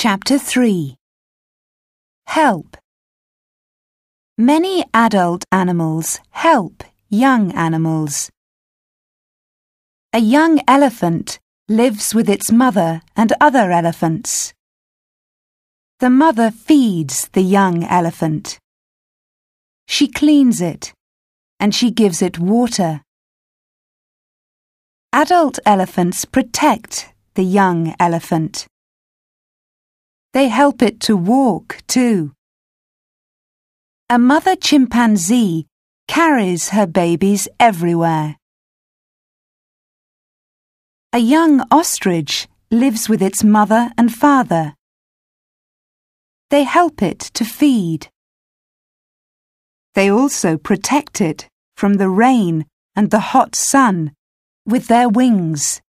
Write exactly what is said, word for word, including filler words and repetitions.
Chapter three. Help. Many adult animals help young animals. A young elephant lives with its mother and other elephants. The mother feeds the young elephant. She cleans it, and she gives it water. Adult elephants protect the young elephant. They help it to walk, too. A mother chimpanzee carries her babies everywhere. A young ostrich lives with its mother and father. They help it to feed. They also protect it from the rain and the hot sun with their wings.